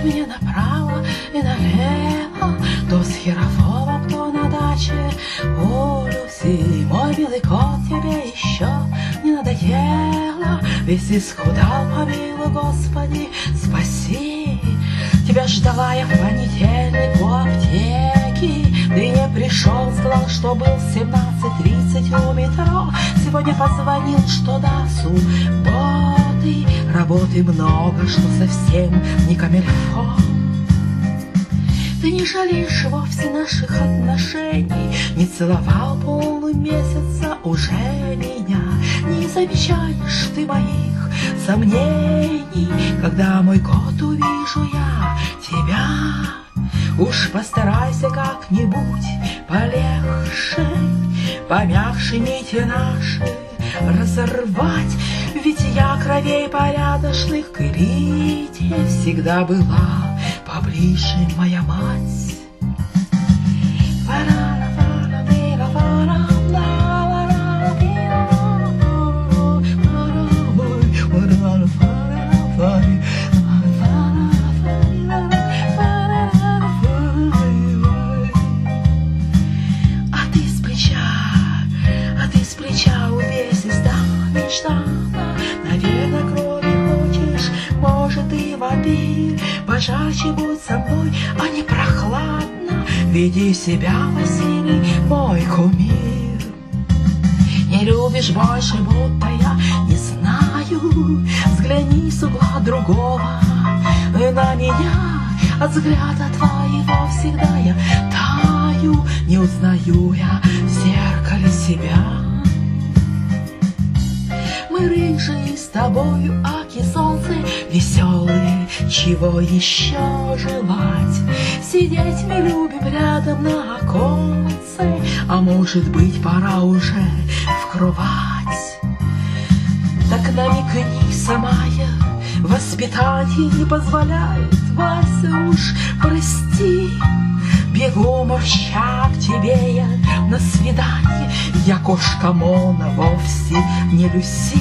мне направо и налево, то с Херафовым, то на даче у Люси. Мой белый кот, тебе еще не надоело? Весь исхудал, помилуй, Господи, спаси. Тебя ждала я в понедельник у аптеки. Ты не пришел, сказал, что был в 17:30 у метро. Сегодня позвонил, что до субботы работы много, что совсем не камильфо. Ты не жалеешь вовсе наших отношений, не целовал полмесяца уже меня. Не замечаешь ты моих сомнений, когда, мой кот, увижу я тебя. Уж постарайся как-нибудь полегче, помягче нити наши разорвать. Ведь я кровей порядочных к элите всегда была поближе, моя мать. Наверное, крови хочешь, может, и воды. Пожарче будь со мной, а не прохладно. Веди себя, Василий, мой кумир. Не любишь больше, будто я не знаю. Взгляни с угла другого на меня. От взгляда твоего всегда я таю. Не узнаю я в зеркале себя. Мы рыжие с тобою, аки солнце веселые, чего еще желать? Сидеть мы любим рядом на оконце, а может быть, пора уже в кровать. Так намекни, самая, воспитание не позволяет, Вася, уж прости. Бегу морща к тебе я на свидание, я кошка Мона, вовсе не Люси.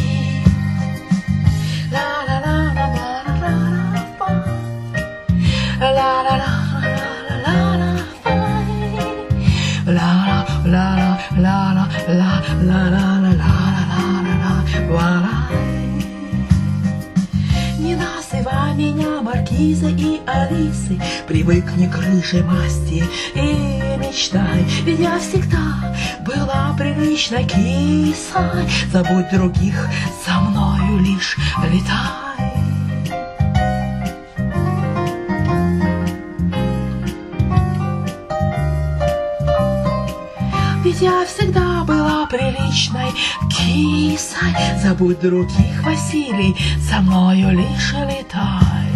Не называй меня Маркизой и Алисой, привыкни к рыжей масти и мечтай. Ведь я всегда была приличной кисой, забудь других, со мною лишь летай. Ведь я всегда была приличной кисой, забудь других, Василий, со мною лишь летай.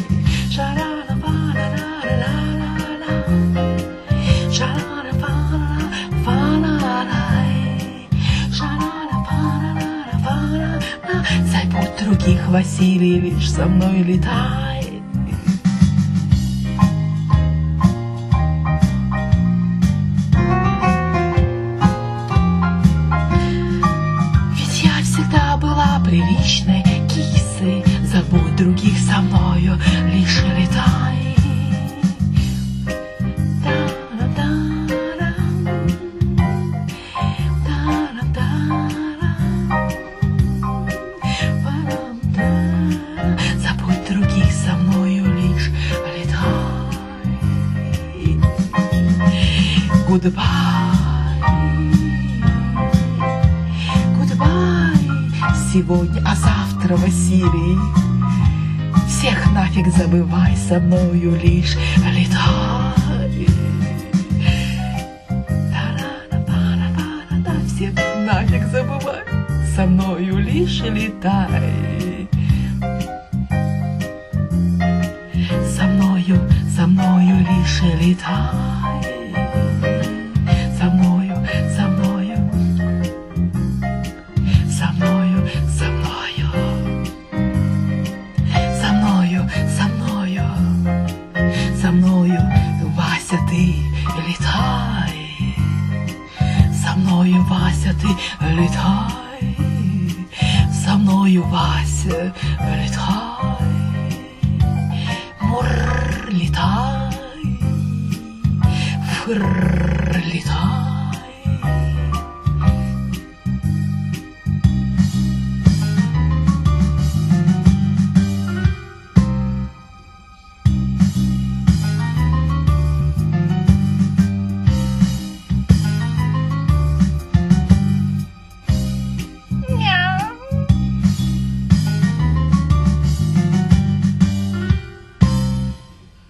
Забудь других, Василий, лишь со мной летай. Ведь я всегда была приличной кисой, забудь других, со мною лишь летай. Забудь других, со мною лишь летай. Goodbye, goodbye. Сегодня, а завтра, Василий, всех нафиг забывай, со мною лишь летай. Всех нафиг забывай, со мною лишь летай. Со мною лишь летай. Со мною, со мною, со мною, со мною, со мною, со мною, со мною, Вася, ты летай. Со мною, Вася, ты летай. Со мною, Вася, летай.